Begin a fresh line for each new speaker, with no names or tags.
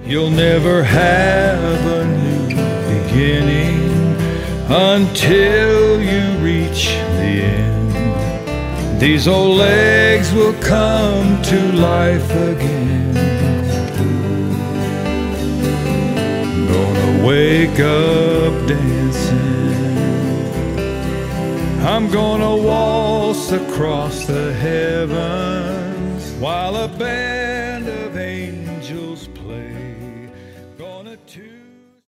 You'll never have a new beginning until you reach the end. These old legs will come to life again. Gonna wake up dancing. I'm gonna waltz across the heavens while a band of angels play.